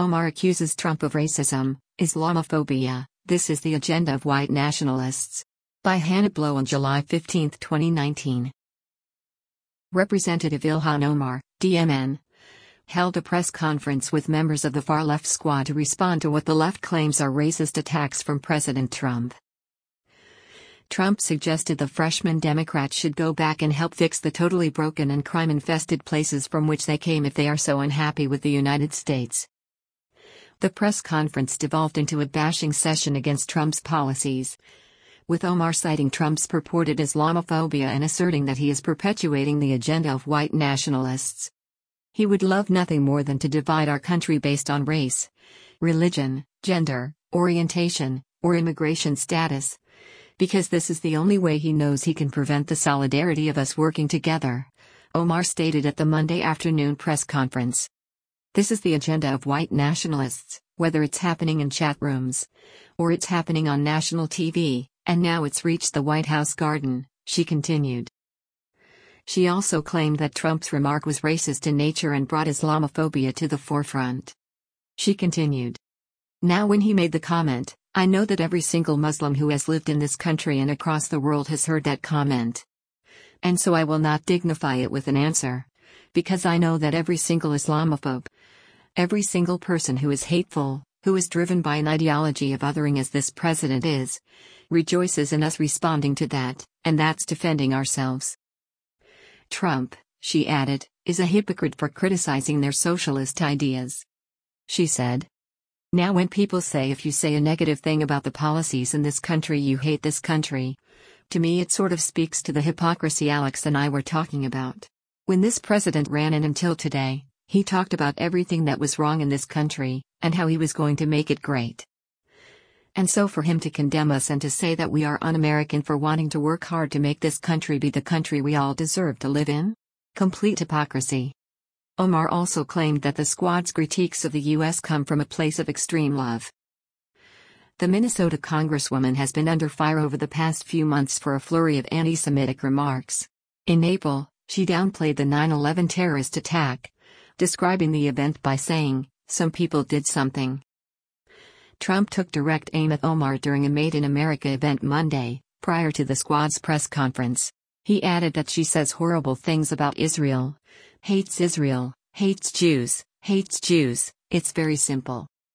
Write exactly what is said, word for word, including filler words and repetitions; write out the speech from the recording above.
Omar accuses Trump of racism, Islamophobia. This is the agenda of white nationalists. By Hannah Blow on July fifteenth, twenty nineteen. Representative Ilhan Omar, D M N, held a press conference with members of the far-left squad to respond to what the left claims are racist attacks from President Trump. Trump suggested the freshman Democrats should go back and help fix the totally broken and crime-infested places from which they came if they are so unhappy with the United States. The press conference devolved into a bashing session against Trump's policies, with Omar citing Trump's purported Islamophobia and asserting that he is perpetuating the agenda of white nationalists. He would love nothing more than to divide our country based on race, religion, gender, orientation, or immigration status, because this is the only way he knows he can prevent the solidarity of us working together, Omar stated at the Monday afternoon press conference. This is the agenda of white nationalists, whether it's happening in chat rooms, or it's happening on national T V, and now it's reached the White House garden, she continued. She also claimed that Trump's remark was racist in nature and brought Islamophobia to the forefront. She continued. Now when he made the comment, I know that every single Muslim who has lived in this country and across the world has heard that comment. And so I will not dignify it with an answer, because I know that every single Islamophobe, every single person who is hateful, who is driven by an ideology of othering as this president is, rejoices in us responding to that, and that's defending ourselves. Trump, she added, is a hypocrite for criticizing their socialist ideas. She said. Now when people say if you say a negative thing about the policies in this country you hate this country, to me it sort of speaks to the hypocrisy Alex and I were talking about. When this president ran in until today, he talked about everything that was wrong in this country, and how he was going to make it great. And so for him to condemn us and to say that we are un-American for wanting to work hard to make this country be the country we all deserve to live in? Complete hypocrisy. Omar also claimed that the squad's critiques of the U S come from a place of extreme love. The Minnesota congresswoman has been under fire over the past few months for a flurry of anti-Semitic remarks. In April, she downplayed the nine eleven terrorist attack, describing the event by saying, "Some people did something." Trump took direct aim at Omar during a Made in America event Monday, prior to the squad's press conference. He added that she says horrible things about Israel, hates Israel, hates Jews, hates Jews. It's very simple.